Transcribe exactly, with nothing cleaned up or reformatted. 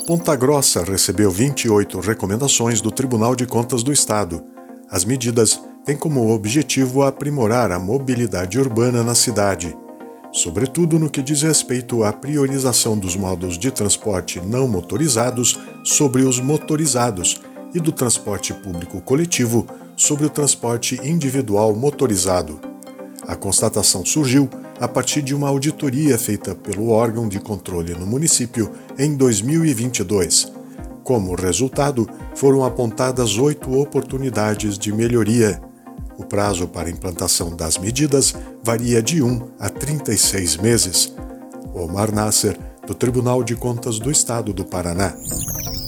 Ponta Grossa recebeu vinte e oito recomendações do Tribunal de Contas do Estado. As medidas têm como objetivo aprimorar a mobilidade urbana na cidade, sobretudo no que diz respeito à priorização dos modos de transporte não motorizados sobre os motorizados e do transporte público coletivo sobre o transporte individual motorizado. A constatação surgiu a partir de uma auditoria feita pelo órgão de controle no município em dois mil e vinte e dois. Como resultado, foram apontadas oito oportunidades de melhoria. O prazo para a implantação das medidas varia de um a trinta e seis meses. Omar Nasser, do Tribunal de Contas do Estado do Paraná.